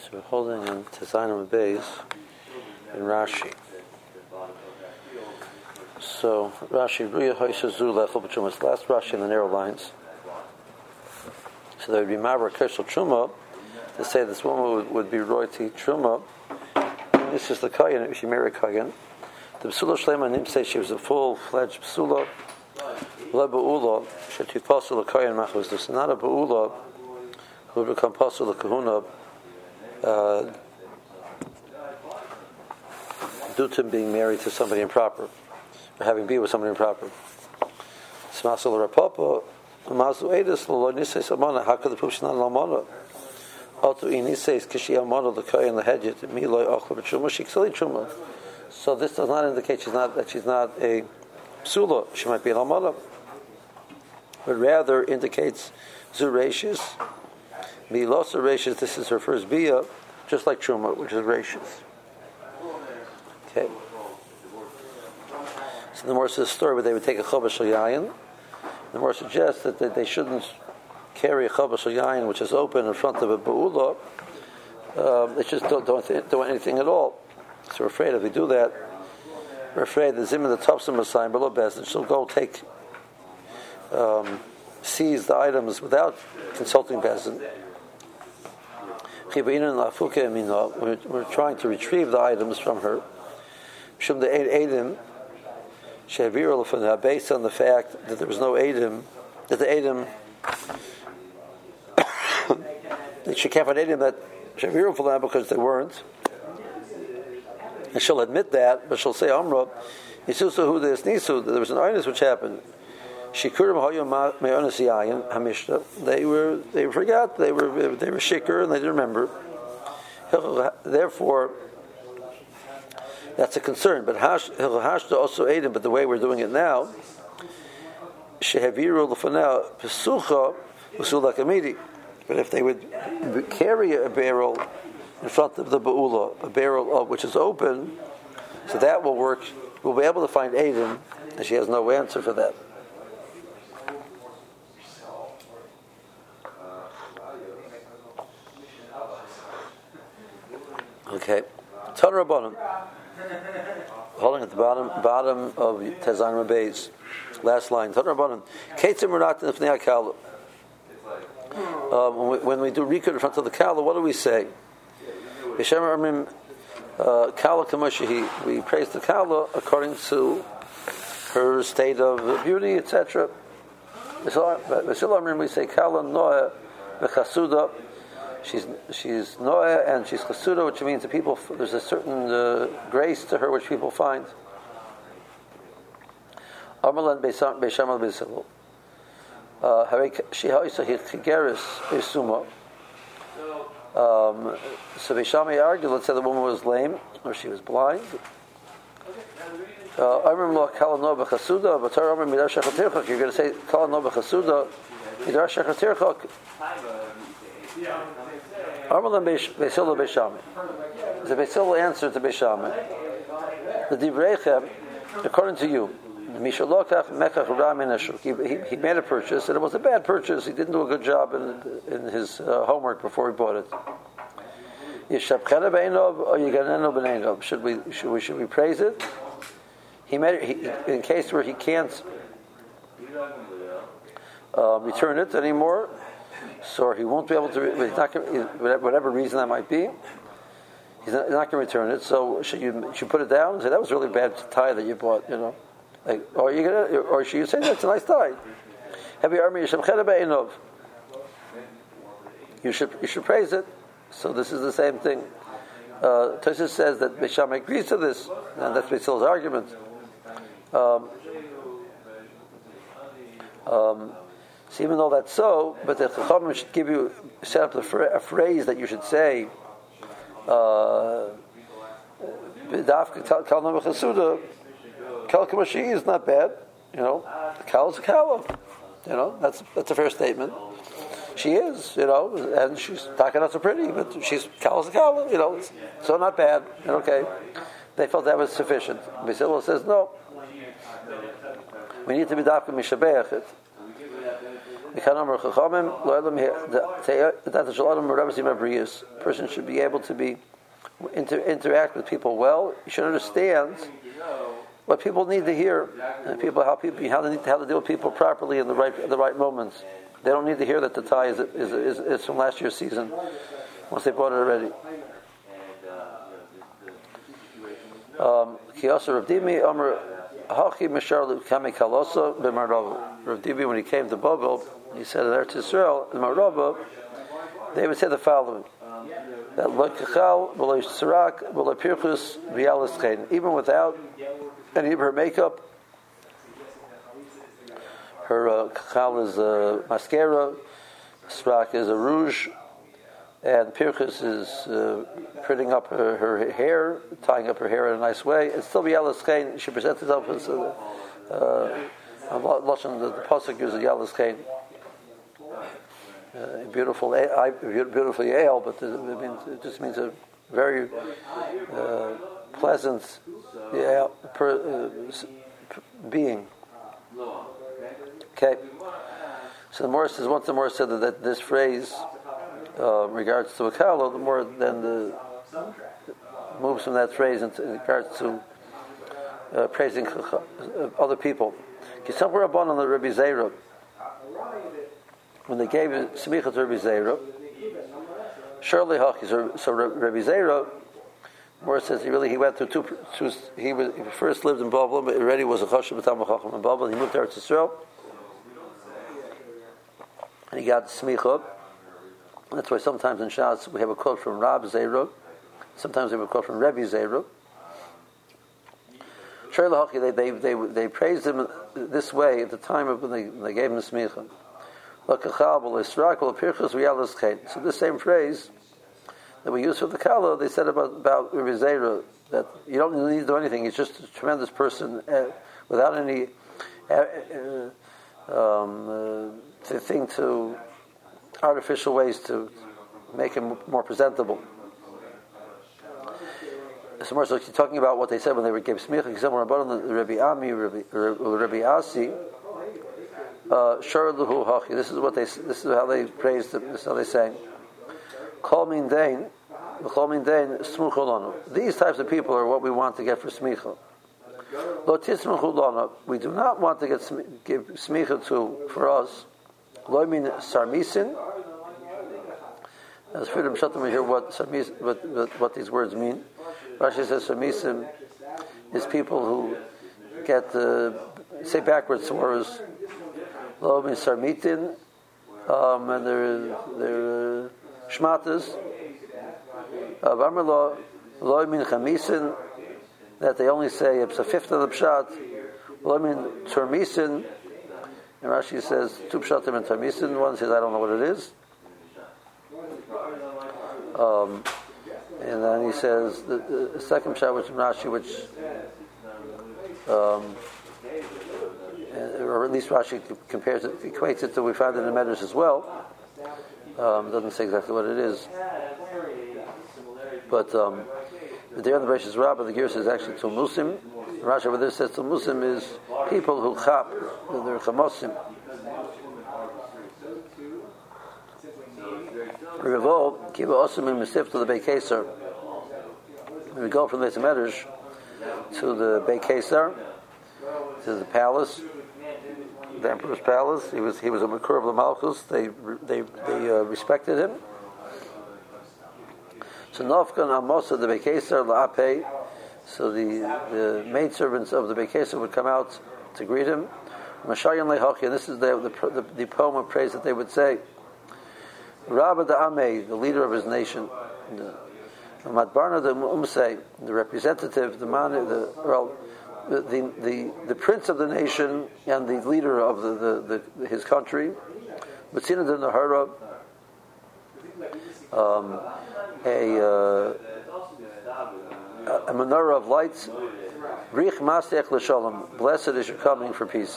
So we're holding in Tezanim Beis in Rashi. So Rashi, Ruya Hoyshazu Lechel B'Trumas, last Rashi in the narrow lines. So there would be Mavra Kershel Truma to say this woman would be royalty Truma. And this is the Kayan, if she married Kayan. The Psula Shlema Nim says she was a full-fledged Psula. Le Ba'ula, Shetu Pasul Kayan Machos. This is not a Ba'ula who would become Pasul Kahuna due to him being married to somebody improper, or having been with somebody improper. Smasul Rapapa, Mazu Edis, Lolo Nises Amana, how could the Push not Lamana? Auto Inises, Kishi Amana, the Kayan, the Hedget, Miloy Ochla Truma, Shiksali Truma. So this does not indicate she's not a Psula, she might be an Amana, but rather indicates Zurashis. Milos Rashis, this is her first bia, just like Truma, which is Rashis. Okay. So the more says the story where they would take a Chabash Yayin. The more suggests that they shouldn't carry a Chabash Yayin which is open in front of a Ba'ula. They just don't do anything at all. So we're afraid if they do that, we're afraid the Zim and the Topsim are signed below best, and she'll go seize the items without consulting Bezin. We're trying to retrieve the items from her. Based on the fact that there was no Eidim, that the Eidim, that she can't find Eidim that Shaviru for them because they weren't. And she'll admit that, but she'll say, Amra, Yisusa this Nisu, there was an Einus which happened. Shikurim Hoyom Me'onis Yayin Hamishta. They forgot. They were shikr and they didn't remember. Therefore, that's a concern. But Hashta also Eidim. But the way we're doing it now, Shehaviru L'Fanel Pesucha Usula Kamidi. But if they would carry a barrel in front of the Ba'ula, a barrel which is open, so that will work. We'll be able to find Eidim, and she has no answer for that. Okay, Torah bottom, holding at the bottom of Tezanim Beis, last line. Torah bottom. Ketzim Muratin Ifnei Kala. When we do Rikud in front of the Kala, what do we say? Yeshem Armim Kala Kamashihi. We praise the Kala according to her state of beauty, etc. We say Kala Noah Bechasuda. She's Noah and she's Chasuda, which means that people, there's a certain grace to her which people find. Amalan Beishamal Beisavu. She Haisa Higeris Beisuma. So Beishami argued, let's say the woman was lame or she was blind. Amrim Lo Kala Noah Bechasuda, but Torah Amrim Midar Shechot Tirchak. You're going to say Kala Noah Bechasuda, Midar Shechot Tirchak. Armalan Beisil Beishami. The Beisil answer to Beishami. The Divreichem, according to you, he made a purchase, and it was a bad purchase. He didn't do a good job in his homework before he bought it. Should we praise it? In case where he can't return it anymore. So he won't be able to. He's not going, whatever reason that might be, he's not going to return it. So should you put it down and say that was a really bad tie that you bought? Or should you say that's a nice tie? You should praise it. So this is the same thing. Tosfos says that Beisham agrees to this, and that's Beisil's argument. So even though that's so, but the Chachamim should set up a phrase that you should say, Kal Noah Chasuda, Kal Kamashi is not bad, Kal is a Kal, that's a fair statement. She is, and she's talking not so pretty, but she's Kal is a Kal, so not bad, okay. They felt that was sufficient. Beisil says no. We need to be dafka mishabeach it. Person should be able to be interact with people well. You should understand what people need to hear, and how to deal with people properly in the right moments. They don't need to hear that the tie is from last year's season once they bought it already. Rav Dibi, when he came to Babel, he said in Eretz Yisrael, in Marava, they would say the following: that even without any of her makeup, her kachal is a mascara, srak is a rouge, and pirchus is printing up her hair, tying up her hair in a nice way. And still Yalas Chain, she presents herself as the pasuk uses Yalas Chain. Beautiful ale, but it just means a very pleasant being. Okay, so the Morris says, once the Morris said that this phrase regards to a kala, the more then moves from that phrase in regards to praising other people. Somewhere upon on the Rabbi Zera, when they gave smicha to Rabbi Zera, surely so Rabbi Zera, Morris says he went through two. He first lived in Babel, but already was a chashuv b'tam chacham in Babel. He moved to Eretz Yisrael, and he got smicha. That's why sometimes in Shas we have a quote from Rab Zera, sometimes we have a quote from Rebbe Zera. They praised him this way at the time of when they gave him the smicha. So this same phrase that we use for the kala, they said about Rebbe Zera, that you don't need to do anything. He's just a tremendous person without any thing to artificial ways to make him more presentable. So you're talking about what they said when they gave smicha. Somewhere about the Rabbi Ami, Rabbi Asi. This is what this is how they praised him. This is how they sang. These types of people are what we want to get for smicha. We do not want to give smicha for us. Lo min sarmisin. As Freedom Shatam, we hear what these words mean. Rashi says sarmisim is people who get say backwards words. Lo min sarmitin, and they're shmatas. Lo min chamisin, that they only say it's a fifth of the pshat. Lo min turmisin. And Rashi says two pshatim and tarmisin. One says I don't know what it is. And then he says the second pshat was from Rashi, which, or at least Rashi compares it, equates it to we found it in the Medrash as well. Doesn't say exactly what it is, but there in the Bereshis Rabbah, the Ger says actually Tulmusim. Rashi over there says Tulmusim is people who chap, they're chamosim. Revolt, kiva osim in Mesif to the Beit Kesar. We go from the Beis Medrash to the Beit Kesar, to the palace, the emperor's palace. He was a Makur of the Malchus. They respected him. So Nofkan Amosa the Beit Kesar la'apei. So the maidservants of the Beit Kesar would come out to greet him. Mashayan lehachi, and this is the poem of praise that they would say. Rabba da Amei, the leader of his nation, the Matbarna the Umsei, the representative, the prince of the nation and the leader of his country, Matzina de Nahara, a menorah of lights, Rich Masech l'Shalom, blessed is your coming for peace.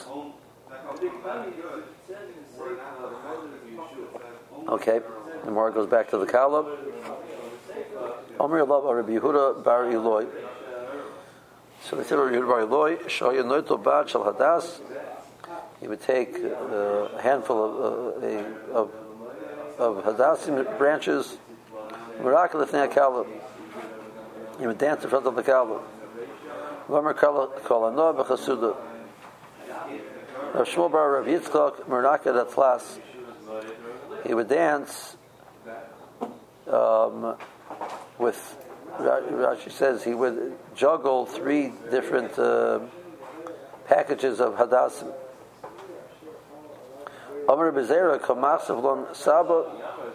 Okay, the more goes back to the Kala. Omer Lav Rabbi Yehuda Bar Eloi. So they said Rabbi Yehuda Bar Eloi, Shaya Noito Bad Shal Hadas, he would take a handful of hadassim branches, Miracle Lefnei HaKala. He would dance in front of the Kala. Gomer Kala Noah B'Chasuda. Rav Shmuel bar Rav Yitzchak Mirakel Atlas. He would dance with. Rashi says he would juggle 3 different packages of hadassim. Amar Bezerah Kamasav Lon Saba.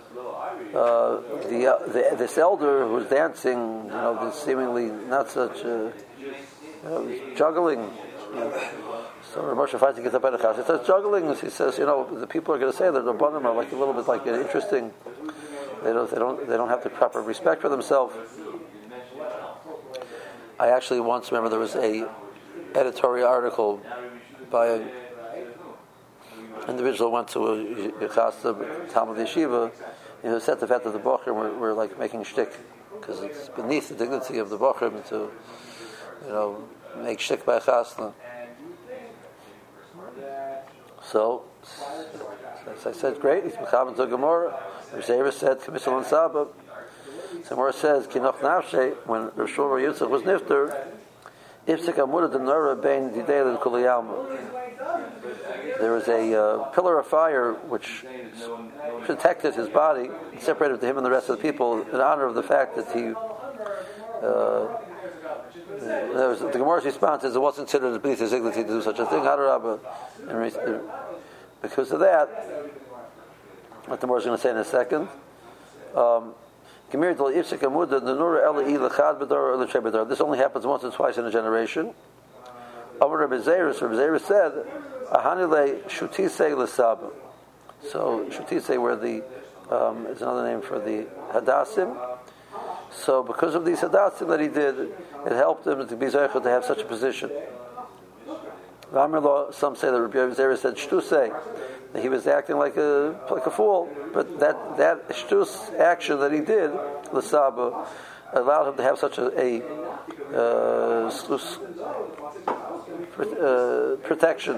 This elder who was dancing, this seemingly not such juggling. So Rav Moshe finally gets up out of the house. He starts juggling. He says, the people are going to say that the Rabbanim are like a little bit like interesting. They don't have the proper respect for themselves. I actually once remember there was a editorial article by an individual who went to a Yechasta Talmud Yeshiva, said the fact that the Bochrim were like making shtick because it's beneath the dignity of the Bochrim to make shtick by Chasna. So, as I said, great. He's mechaber to Gemara. Zera said, "K'misal and Saba." Gemara says, "Kinoch nafshe." When Rav Shmuel Yitzchak was nifter, ifsek amura denara bein didei and kuliyalma. There was a pillar of fire which protected his body, separated him and the rest of the people in honor of the fact that he. The Gemara's response is it wasn't considered beneath his dignity to do such a thing. Because of that, what the Gemara is going to say in a second. This only happens once or twice in a generation. Rabbi Zeir said, so shutise, where the is another name for the hadassim. So because of these hadassim that he did, it helped him to be zeicher to have such a position. Some say that Rabbi Zeir said shtusei, that he was acting like a fool, but that shtus action that he did, l'saba, allowed him to have such a protection.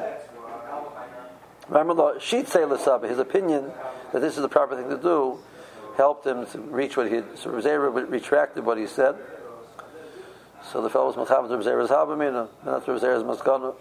She'd say l'saba, his opinion that this is the proper thing to do, helped him to reach what he had. So Zera retracted what he said. So the fellow was mechaber to Zera's habamina, and not to Zera's maskana.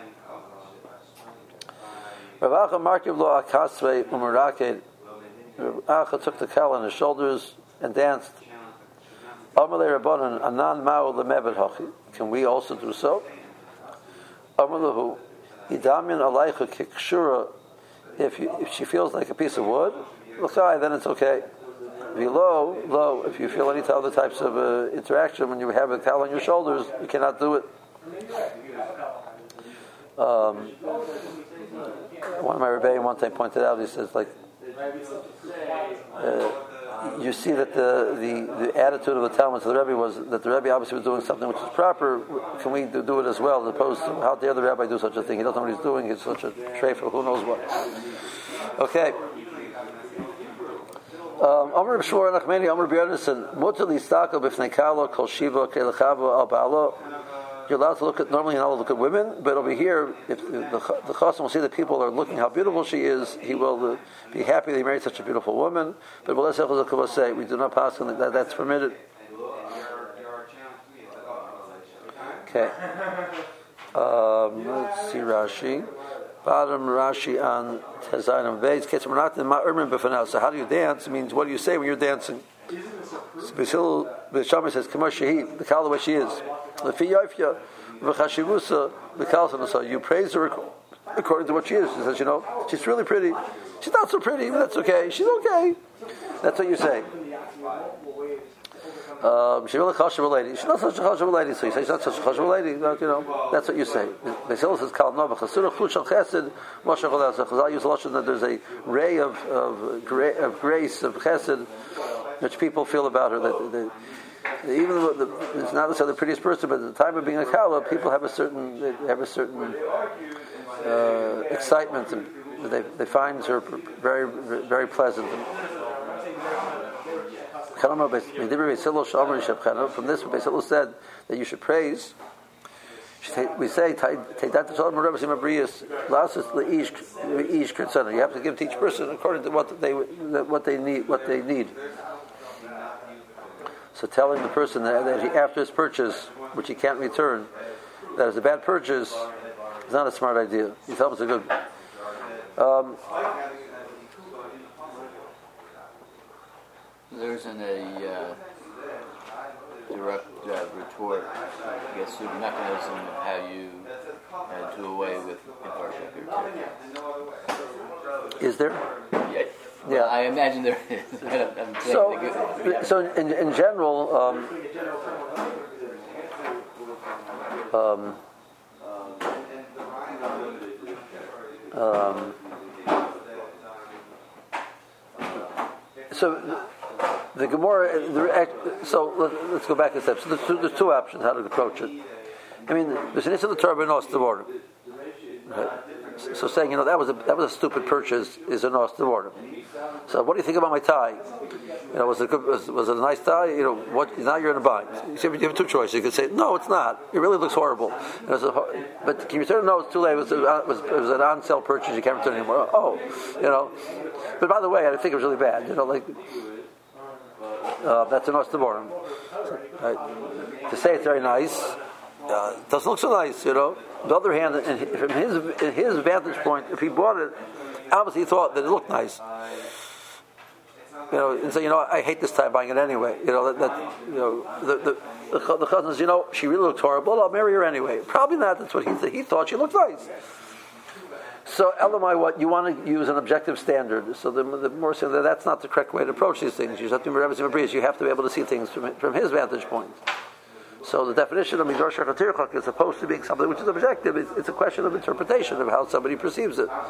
Rav Acha markiv lo akasvei umeraked. Rav Acha took the cowl on his shoulders and danced. Amalei Rabbanan anan ma'u lemeved hachi. Can we also do so? Amalahu idamyan alaycha kikshura. If she feels like a piece of wood, l'chai, then it's okay. If you low, if you feel any other types of interaction when you have a towel on your shoulders, you cannot do it. One of my rebbeim one time pointed out, he says, you see that the attitude of the Talmud to the Rebbe was that the Rebbe obviously was doing something which is proper. Can we do it as well, as opposed to how dare the Rabbi do such a thing? He doesn't know what he's doing. He's such a treifa, who knows what. Okay. Amr B'Shmor Nachmeni, Amr B'Yonison, Mutar L'Istaka B'Fnei Kala Kol Shiva Ke'Lechava Al Ba'ala. You're allowed to look at, normally you're not allowed to look at women, but over here, if the Chasam will see that people are looking how beautiful she is, he will be happy that he married such a beautiful woman. But let's say we do not pass on that's permitted. Okay. Let's see Rashi. Bottom Rashi on Tezayin Beis. So how do you dance? It means what do you say when you're dancing? So the Shammai says, the kala the way she is. You praise her according to what she is. She says, she's really pretty. She's not so pretty, but that's okay. She's okay. That's what you say. She's really a chashuv lady. She's not such a chashuv lady. So you say she's not such a chashuv lady. That's what you say. Basil says, "Kal nova chasura chushal chesed moshe cholas." Chazal use a lot that there's a ray of grace of chesed which people feel about her. That even though it's not necessarily the prettiest person, but at the time of being a kala, people have a certain excitement, and they find her very, very pleasant. From this, Beis Hillel said that you should praise. We say, take that to Shalom Rebbe Simabrius, Lasis Leish Kirtzana. You have to give to each person according to what they need. So telling the person that he, after his purchase, which he can't return, that is a bad purchase, is not a smart idea. You tell him it's a good. There isn't a direct retort, I guess, through the mechanism of how you do away with infrastructure. Is there? Yeah. Yeah, I imagine there is. So in general, so the Gemara. So let's go back a step. So there's two options how to approach it. I mean, there's an issue of the Torah and the order. Right? So saying, that was a stupid purchase is a nos order. So what do you think about my tie? Was it a nice tie? What now you're in a bind. You have two choices. You could say, no, it's not. It really looks horrible. But can you return it? No, it's too late. It was an on-sale purchase. You can't return it anymore. But by the way, I think it was really bad. That's a nos order. Right? To say it's very nice, it doesn't look so nice. On the other hand, from his vantage point, if he bought it, obviously he thought that it looked nice. And so I hate this time buying it anyway. The cousin says, she really looks horrible. I'll marry her anyway. Probably not. That's what he thought. She looked nice. So, Elamai, what you want to use an objective standard. So the more saying that's not the correct way to approach these things. You have to be able to see things from his vantage point. So the definition of Midor Shechar Tirchak is opposed to being something which is objective. It's a question of interpretation of how somebody perceives it.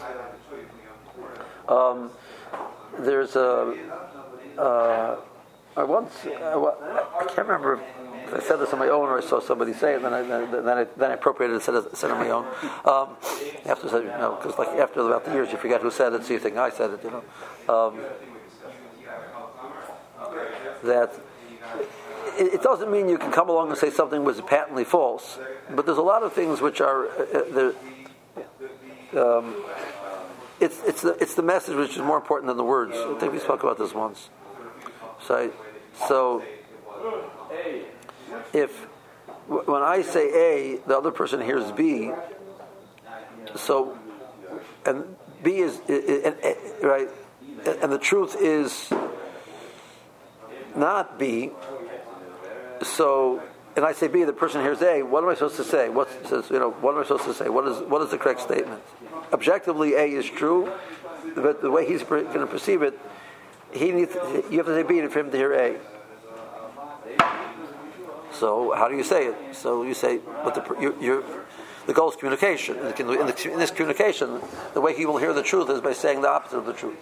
There's I can't remember if I said this on my own or I saw somebody say it, then I appropriated and said it on my own. After because after about the years you forget who said it, so you think I said it. That. It doesn't mean you can come along and say something was patently false, but there's a lot of things which are it's the message which is more important than the words. I think we spoke about this once. So if when I say A, the other person hears B, so and B is right, and the truth is not B. So, and I say B, the person hears A. What am I supposed to say? What am I supposed to say? What is the correct statement? Objectively, A is true, but the way he's going to perceive it, you have to say B for him to hear A. So, how do you say it? So you say, but the goal is communication. In this communication, the way he will hear the truth is by saying the opposite of the truth.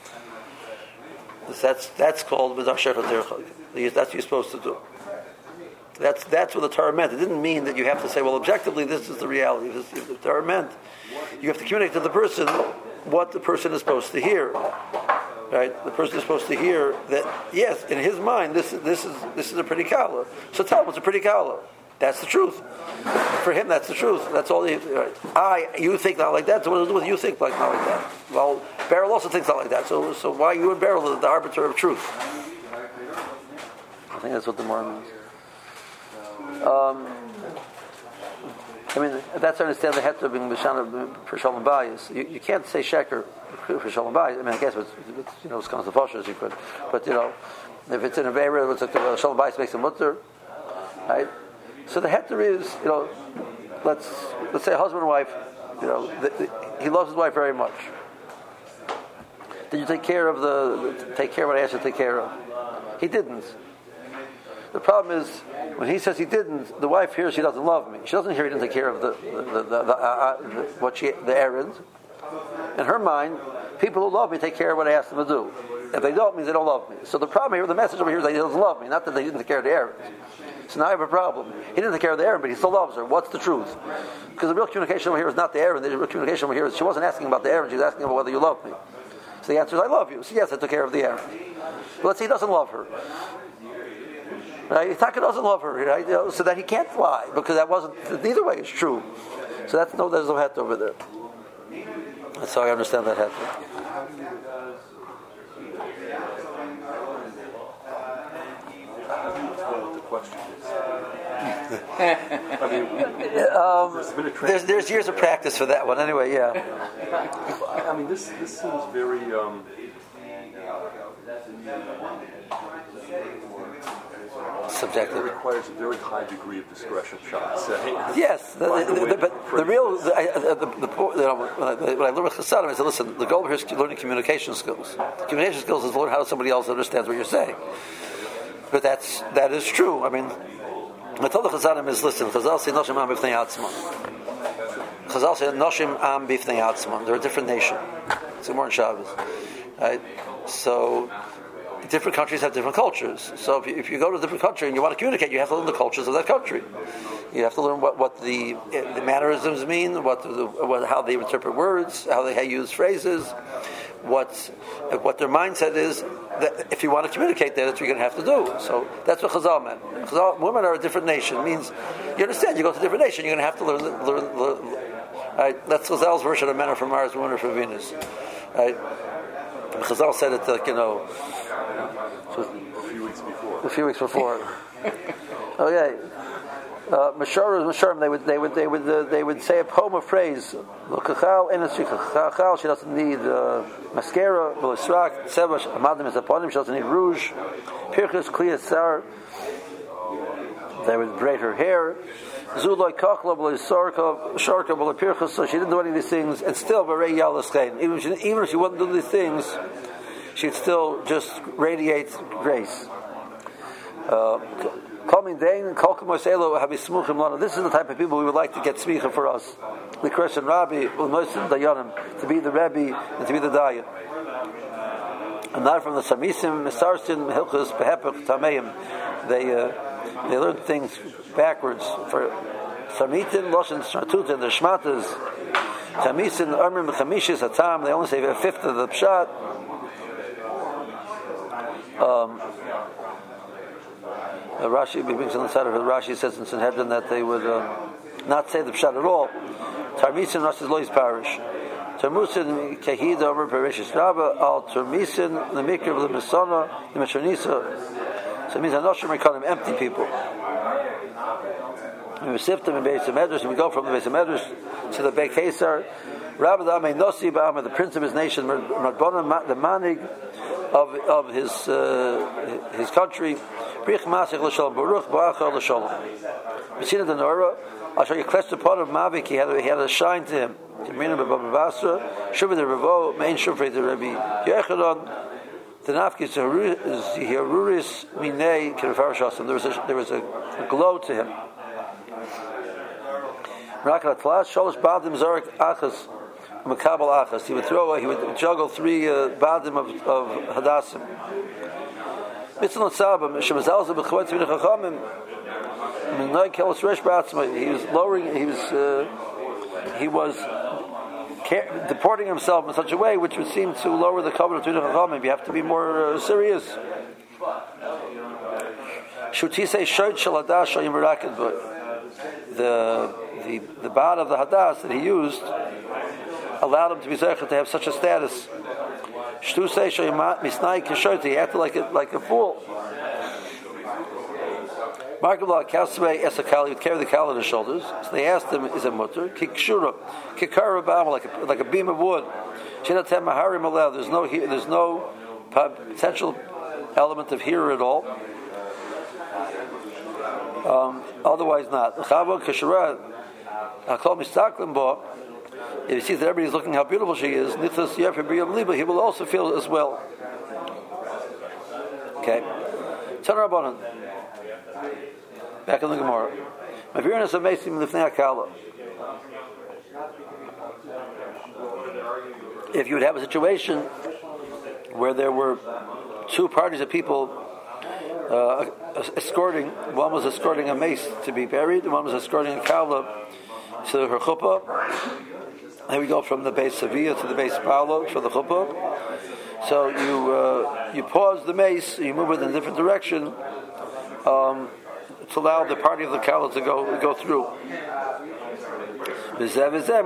That's called Midor Shechar Tirchak. That's what you're supposed to do. That's what the Torah meant. It didn't mean that you have to say, well, objectively, this is the reality. The Torah meant you have to communicate to the person what the person is supposed to hear. Right? The person is supposed to hear that, yes, in his mind, this is a pretty kala. So tell him it's a pretty kala. That's the truth. For him, that's the truth. That's all. You think not like that. So what does it do with you think not like that? Well, Beryl also thinks not like that. So why you and Beryl are the arbiter of truth? I think that's what the Gemara means. That's to understand the heter being Mishana for Shalom Bayis. You can't say Sheker for Shalom Bayis. I guess it's kind of the you could. But, if it's in a Beira, it's like Shalom Bayis makes a mutter. Right? So the heter is, let's say husband and wife, he loves his wife very much. Did you take care of what I asked you to take care of? He didn't. The problem is, when he says he didn't, the wife hears she doesn't love me. She doesn't hear he didn't take care of the errand. In her mind, people who love me take care of what I ask them to do. If they don't, it means they don't love me. So the problem here, the message over here is that he doesn't love me, not that they didn't take care of the errand. So now I have a problem. He didn't take care of the errand, but he still loves her. What's the truth? Because the real communication over here is not the errand. The real communication over here is she wasn't asking about the errand, she was asking about whether you love me. So the answer is, I love you. So yes, I took care of the errand. But let's say he doesn't love her. Right? Taka doesn't love her, right? So that he can't fly because that wasn't. Neither way is true. So there's no het over there. That's how I understand that het. The question is. There's years of practice for that one. Anyway, yeah. I mean, this seems very. Subjective. It requires a very high degree of discretion, shall I say? Yes, but the real, when I learn with Chassadim, I said, listen, the goal here is learning communication skills. Communication skills is learn how somebody else understands what you're saying. But that is true. I mean, I told the Chassadim is, listen, Chazal say Noshim Am B'fnei Atzman. Chazal say Noshim Am B'fnei Atzman. They're a different nation. It's more in Shabbos, right? So different countries have different cultures. So if you go to a different country and you want to communicate, you have to learn the cultures of that country. You have to learn what the mannerisms mean, how they interpret words, how they use phrases, what their mindset is. That if you want to communicate that, that's what you're going to have to do. So that's what Chazal meant. Women are a different nation. It means, you understand, you go to a different nation, you're going to have to learn. Right? That's Chazal's version of men are from Mars, women are from Venus. Right? And Chazal said it like, a few weeks before. Okay. Masharim, they would say a poem of praise. She doesn't need mascara. She doesn't need rouge. Pirchas Kliya Sar. They would braid her hair. Zulay Kachla Sharka Pirchas. So she didn't do any of these things, and still even if she wouldn't do these things, she'd still just radiate grace. This is the type of people we would like to get smicha for us. The Christian Rabbi, to be the Rebbe and to be the Dayan. And not from the Samisim, Mesarsin, Hilchus, Behepach, Tameim. They learn things backwards. For Samitin, Loshin, Shatutin, the Shmatas, Tamisin, Armim, Chamishis, Hatam, they only say a fifth of the Pshat. Rashi brings on the side of it. Rashi says in Sanhedrin that they would not say the pshat at all. Tarmisin Rashi Lois parish. Tarmusin Kahida over Parishis Rabba al Tarmisin the Mikra of the Misana the Meshonisa. So it means Anoshim Rekanim, empty people. We sift them in Beis Medrash, and we go from the Beis Medrash to the Beit Kesar. Rabbi the Amei Nosi Ba'am, the prince of his nation, Radbona, the Manig of his country. Brich Masich l'Shalom, Baruch Ba'achar l'Shalom. We see in the Norah. I'll show you a part of Mavik. He had a shine to him. Kimrina b'Baba Basra, Shuvah the Ravo, Main Shufrei the Rabbi Yechadon. The Nafki is Hiruris Minei Kirafar Shasam. There was a glow to him. Merakat Tlash Sholosh Badim Zarek Achas Makabal Achas. He would juggle 3 Badim of Hadassim. He was lowering. He was deporting himself in such a way which would seem to lower the cover of Tvidei Chachamim. You have to be more serious. The bad of the hadas that he used allowed him to be zeicher to have such a status. He acted like a fool. Markabla Kasvei Esakali would carry the cow on his shoulders. So they asked him, is it mutter? Kikshura, Kikara Bama, like a beam of wood. Shinatem Maharim Aleh, there's no potential element of hearer at all. Otherwise not. Chava Kashara Hakol Mistaklim Bo. If he sees that everybody's looking how beautiful she is, he will also feel as well. Okay. Tanur Rabbanan. Back in the Gemara. If you would have a situation where there were 2 parties of people escorting, one was escorting a mace to be buried, and one was escorting a kala to her chuppah. Here we go from the base Sevilla to the base Paulo for the chuppah. So you pause the mace, you move it in a different direction to allow the party of the Kala to go through. We'd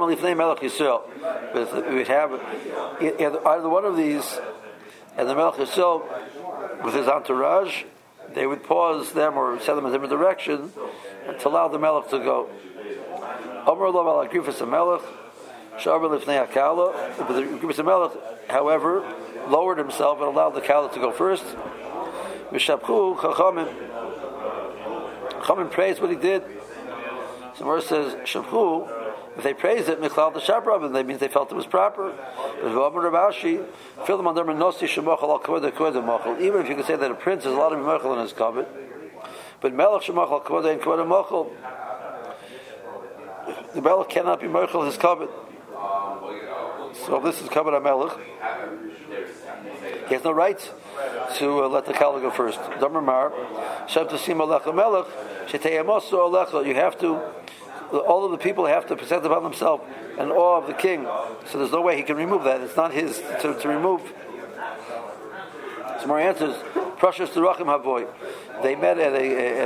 have either one of these, and the Melech Yisrael, with his entourage, they would pause them or send them in a different direction to allow the Melech to go. The Grifus Melech, however, lowered himself and allowed the Kala to go first. Chachamim praised what he did. So Gemara says, Shabchu, if they praised it, Michlal the Shabrab, that means they felt it was proper. Even if you could say that a prince is allowed to be Mechel in his covet, but Melech Shemachal Kvod and Kvod Mechel, the Melech cannot be Mechel in his covet. So this is covet HaMelech. He has no right to let the Kala go first. You have to, all of the people have to present upon themselves an awe of the king. So there's no way he can remove that. It's not his to remove. Some more answers. Prashas Durachim Havoy. They met at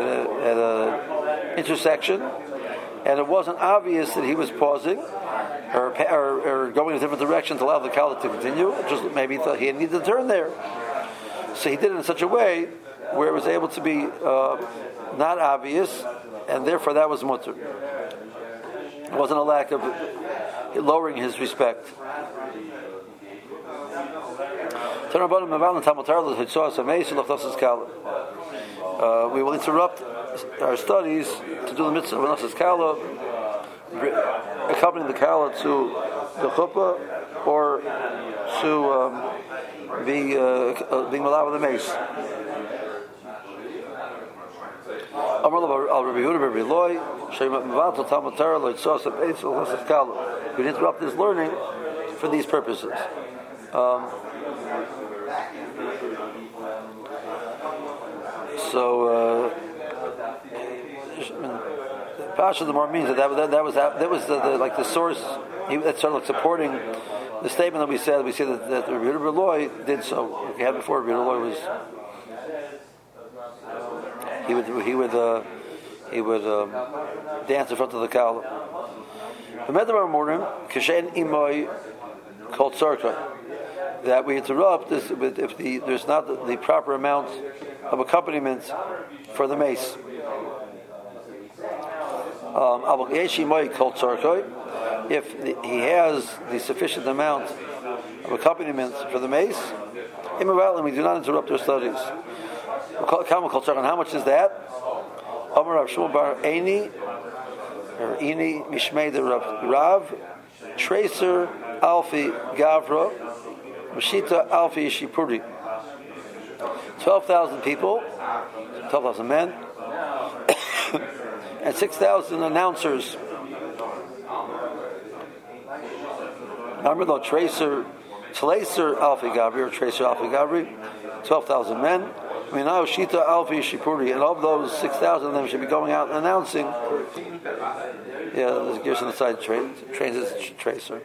a intersection, and it wasn't obvious that he was pausing or going in a different direction to allow the Kala to continue. Just maybe he thought he needed to turn there. So he did it in such a way where it was able to be not obvious, and therefore that was mutter. It wasn't a lack of lowering his respect. We will interrupt our studies to do the mitzvah of Nasas Kala, accompanying the Kala to the chuppah or to being allowed with the mace. We interrupt this learning for these purposes. Pasha the more means that was the source. That's sort of like supporting the statement that we said. We said that Rabbi Yehuda Beloy did so. Like we had before, Rabbi Yehuda Beloy was he would dance in front of the Kala. That we interrupt this if there's not the proper amount of accompaniment for the mace. If he has the sufficient amount of accompaniment for the mace, we do not interrupt our studies. How much is that? Amar Rav Shmuel bar Eini, or Ini Mishmei de Rav, Tracer Alfi Gavra, Mashita Alfi Shipuri. 12,000 people, 12,000 men, and 6,000 announcers. Remember though, Tracer Alfi Gavri, or Tracer Alfi Gavri, 12,000 men. I mean, now Shita Alfi Shipuri, and of those 6,000 of them should be going out and announcing. Yeah, there's gears on the side. Trains as Tracer.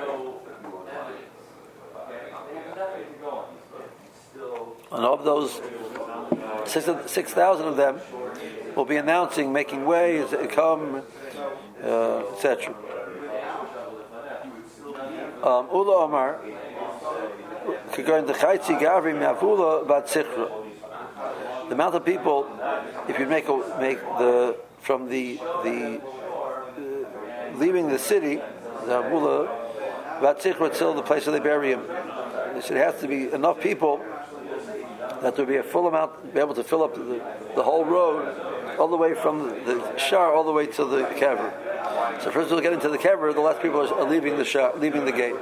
And of those 6,000 of them will be announcing, making way, come, etc. Ula Omar, the amount of people, if you make from the leaving the city, the Avula, Vatzichra till the place where they bury him. It has to be enough people that there will be a full amount, be able to fill up the whole road, all the way from the shar all the way to the kever. So first we'll get into the kever, the last people are leaving the shar, leaving the gate.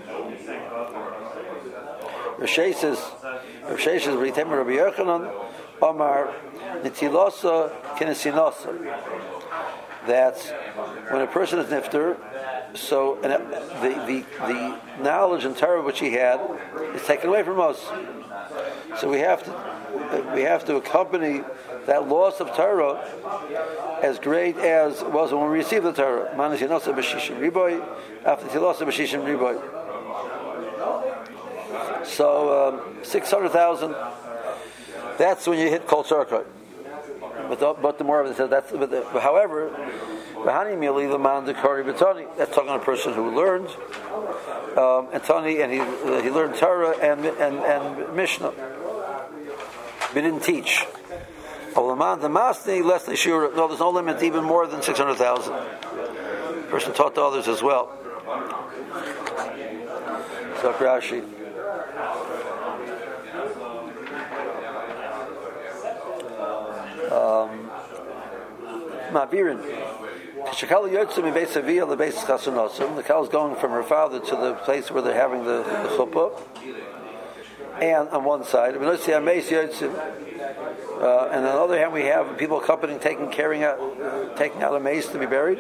Rav says, V'yitem Rabbi Yochanan, Omar, Nitilosa Kinesinosa. That when a person is nifter, so the knowledge and Torah which he had is taken away from us. So we have to accompany that loss of Torah as great as it was when we received the Torah. Manas Yinosa B'Shishim Riboy, after Tilosa B'Shishim Riboy. So 600,000. That's when you hit Kol Tzarkai. But the more of it says that's. However, Bahani Mili Laman the Kari Batani. That's talking about a person who learned and Tani, and he learned Torah and Mishnah. But didn't teach. Laman the Masni less than Shura. No, there's no limit, even more than 600,000. Person taught to others as well. So Rashi. Ma'birin. The cow is going from her father to the place where they're having the chuppah, and on one side, and on the other hand, we have people accompanying, taking out a mace to be buried.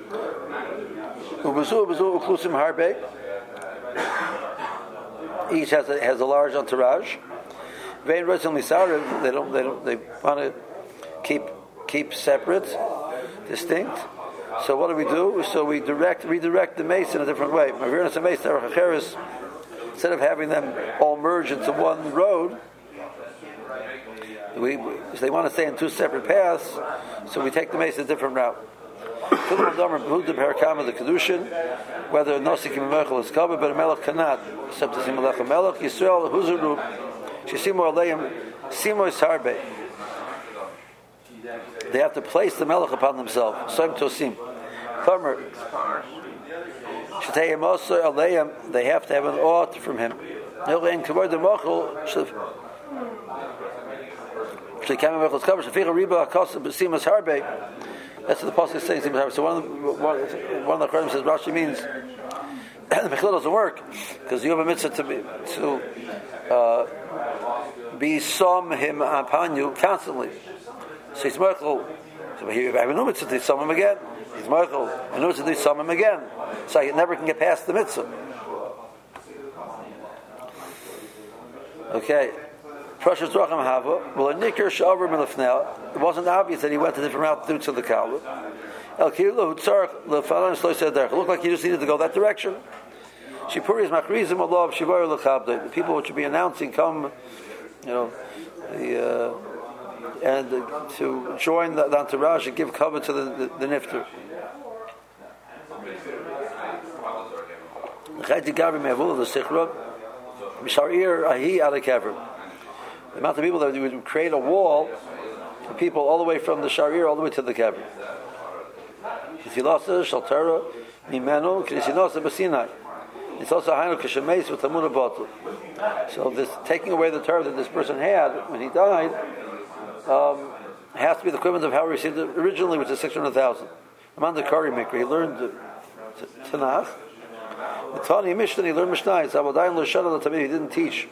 Each has a large entourage. They want to keep separate, distinct. So what do? So we redirect the mace in a different way. Instead of having them all merge into one road, they want to stay in two separate paths, so we take the mace a different route. The kedushin, whether nosikim melech is covered, but a melech cannot, except to see melech Yisrael huzuru shesimu aleim simo isharbe. They have to place the melech upon themselves. Soim tosim. Farmer. Shetayim also aleim. They have to have an ought from him. That's what the pasuk is saying. So one of the Quran says Rashi means the mechila doesn't work because you have a mitzvah to be som him upon you constantly. So he's mechil. So I have a new mitzvah to som him again. He's mechil. A new mitzvah to som him again. So I never can get past the mitzvah. Okay. It wasn't obvious that he went a different route due to the Kalb. It looked like he just needed to go that direction. The people which should be announcing come, and to join the entourage and give cover to the nifter. The amount of people that would create a wall for people all the way from the Sharir all the way to the Kever. It's also Hainu Kishameis with Tamuna Batul. So this taking away the Torah that this person had when he died has to be the equivalent of how he received it originally, which is 600,000. Among the Kari Mikra, he learned Tanakh. The Tani Mishnah, he learned Mishnah. He didn't teach.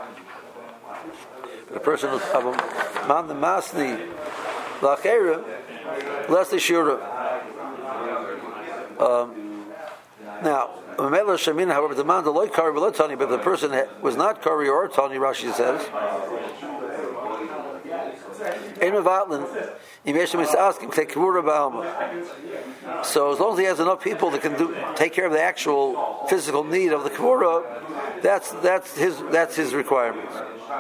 The person of man the masni la'cherim less the shura. Now, however, the man the loy kari below tani, but the person was not kari or tani. Rashi says. So as long as he has enough people that can take care of the actual physical need of the kavura, that's his requirements.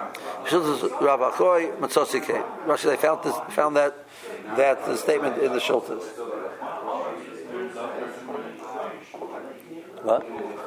Rashi, they found that statement in the Shultas. What?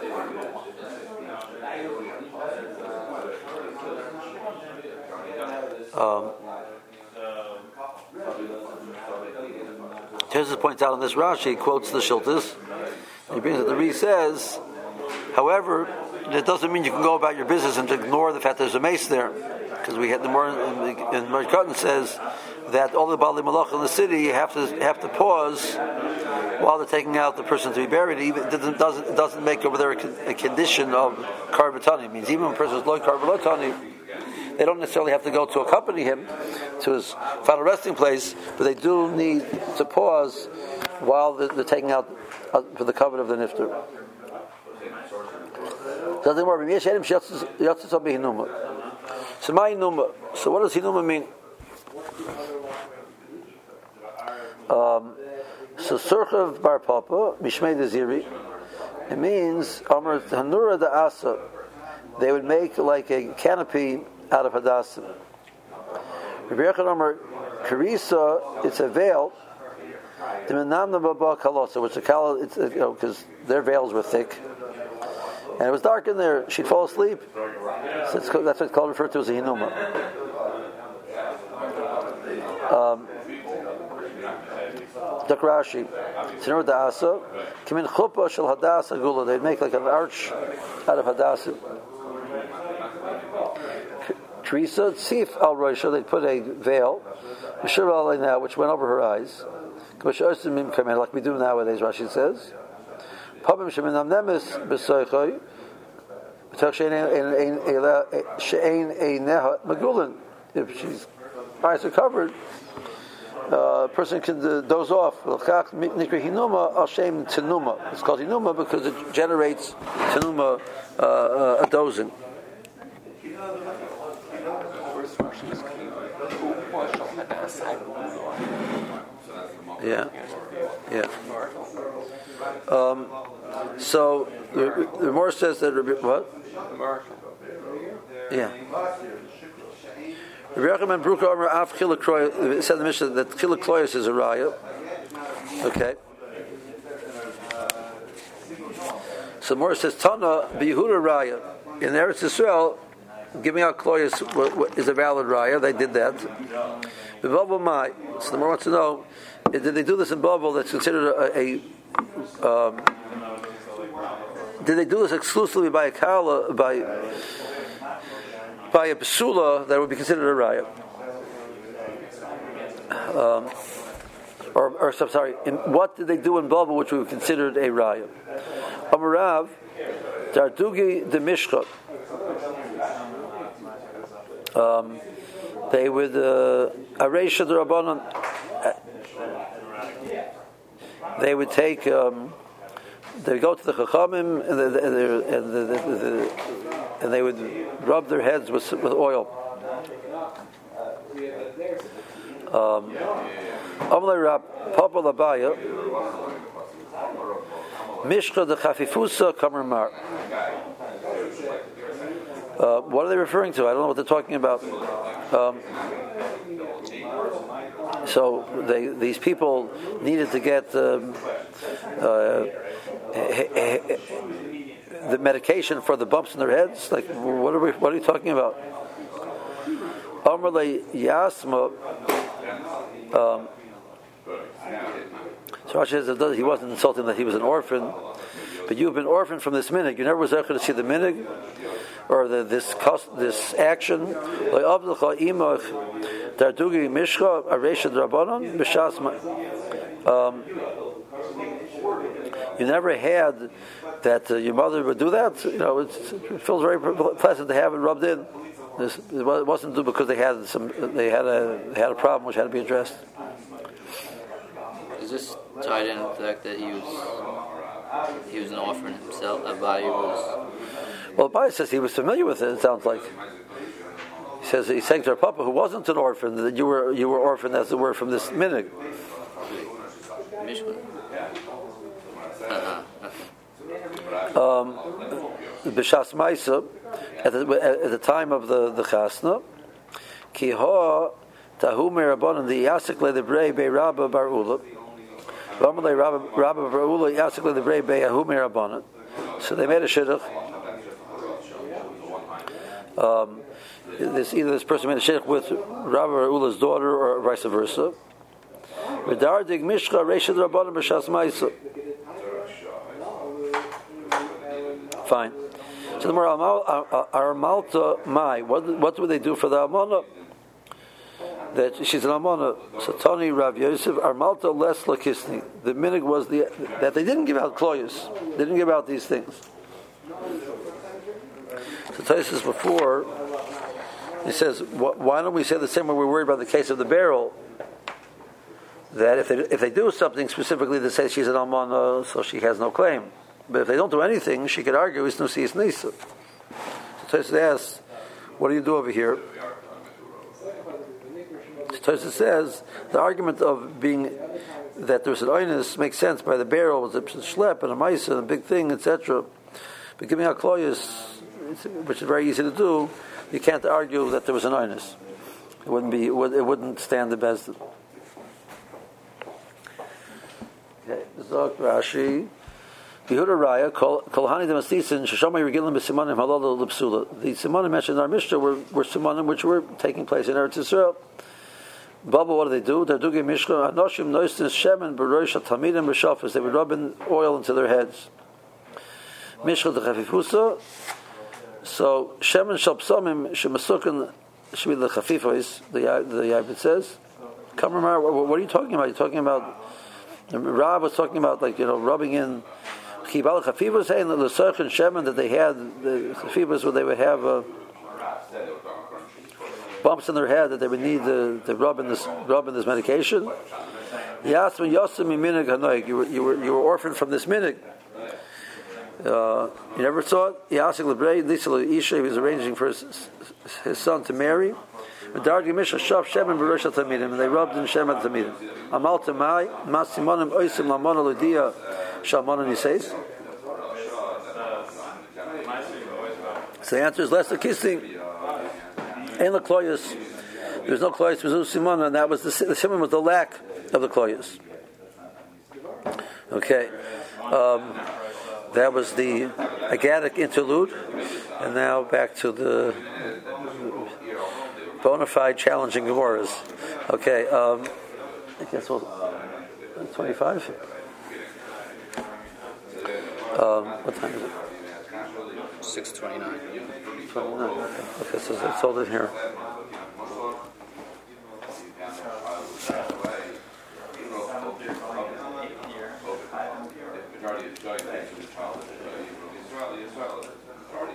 Teresis points out in this Rashi, he quotes the Shultas. He brings it. The Re says, however, it doesn't mean you can go about your business and ignore the fact there's a mace there, because we had the more in Merkatan says that all the Bali Malach in the city have to pause while they're taking out the person to be buried. Even it doesn't make over there a condition of karbatani. It means even when a person is low karbatani, they don't necessarily have to go to accompany him to his final resting place, but they do need to pause while they're taking out for the covenant of the nifter. So what does hinuma mean? So surchav bar papa mishmei deziri. It means amar hanura da asa. They would make like a canopy out of hadasim. Rabbi Yechon amar Karisa, it's a veil. The menamna baba kalosa, which the kala, it's because their veils were thick, and it was dark in there. She'd fall asleep. So that's what it's called, referred to as a hinuma. Dr. Rashi, Sinur Da'asa, Kimin Chuppah Shel Hadasa Gula. They'd make like an arch out of Hadasa. Teresa, Tzif Al Roisha, they'd put a veil, which went over her eyes. Like we do nowadays, Rashi says. Pabim Sheminam Nemes B'Soichoi, She'ein Eineha Magulin. If she's eyes are covered, a person can doze off. It's called hinuma because it generates tinuma, a dozing. Yeah. So the Gemara says that what? Yeah. Rabbi Yochanan Bruka Omer Av Chila Kroy. It said in the Mishnah that Chila Kloyos is a raya. Okay. So Morris says Tana B'Yehuda raya in Eretz Yisrael. Giving out Kloyos is a valid raya. They did that. B'Babel Mai. So the Morris wants to know: did they do this in Babel? That's considered did they do this exclusively by a kala by a psula that would be considered a raya? What did they do in Babel which would be considered a raya? Amarav Dardugi de Mishcha. They would Areisha the Rabbanon. They would take. They go to the Chachamim and they would rub their heads with oil. Amalei Rab Papa Labaya Mishcha de Chafifusa Kamer. What are they referring to? I don't know what they're talking about. So these people needed to get the medication for the bumps in their heads. Like, what are you talking about? Amrle Yasma. So Rashi says he wasn't insulting that he was an orphan, but you've been orphaned from this minig. You never was able to see the minig or this action. Dardugi Mishcha Aresha Drabanon B'Shas. You never had that your mother would do that. It feels very pleasant to have it rubbed in. It wasn't due because they had a problem which had to be addressed. Is this tied in with the fact that he was an orphan himself? Abaye was. Well, Abaye says he was familiar with it. It sounds like he's saying to her papa, who wasn't an orphan, that you were orphaned, as it were, from this minig. B'Shas Ma'isa, at the time of the chasna, ki ha tahu merabanan the yasik le debrei be Rabba bar Ula, v'amalei Rabba bar Ula yasik le debrei be Yahu merabanan. So they made a shidduch. This person made a shidduch with Rabba bar Ula's daughter, or vice versa. V'dardig mishcha reishad rabbanan b'Shas Ma'isa. Fine. So the Armalta Mai, what would they do for the Almana? That she's an Almana. So Tani Rav Yosef Armalta Les Lakisni. The minig was that they didn't give out kloyos. They didn't give out these things. So Taisus before he says, why don't we say the same way we're worried about the case of the barrel? That if they do something specifically that says she's an Almana, so she has no claim. But if they don't do anything, she could argue it's nusi is nisa. So Tosfos asks, what do you do over here? So Tosfos says the argument of being that there's an oinus makes sense by the barrel was a schlep and a maisa and a big thing, etc. But giving out kloyos, which is very easy to do, you can't argue that there was an oinus. It wouldn't stand the best. Okay, Zok Rashi. Yehuda Raya, Kolhani the Mastisin, Shashomai Regilim B'Simonim Halal L'Psula. The Simonim mentioned in our Mishnah were Simonim which were taking place in Eretz Yisrael. Baba, what do? They're doing Mishka, Anoshim Noistin Shemen B'Rosh HaTamidim B'Shafas. They would rub in oil into their heads. Mishka the Chafifusa. So Shemen Shalpsomim Shemasukin should be the Chafifos. The Yabit says. Kamar, what are you talking about? You're talking about. Rab was talking about rubbing in. Chibal Chafifos saying that the Serch and Shemen that they had the Chafifos where they would have bumps in their head that they would need to rub in this medication. Yasmin Yosim Minig Hanoik. You were orphaned from this minig. You never saw it. Yasik Lebrei Lisa Isha. He was arranging for his son to marry. And they rubbed in Shemen Tamidim. Amal Tamai Masimonim Oisim Lamona Ludia Shalmonim Yiseis. So the answer is less the kissing. And the kloyus. There was no kloyus with Simon, and that was the simon was the lack of the kloyus. Okay. That was the Agadic interlude, and now back to the bona fide challenging Gemaras. Okay, I guess 25? What time is it? 6:29. 29. Okay, so let's hold it here.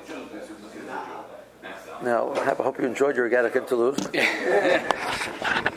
Now, I hope you enjoyed your Agadic interlude.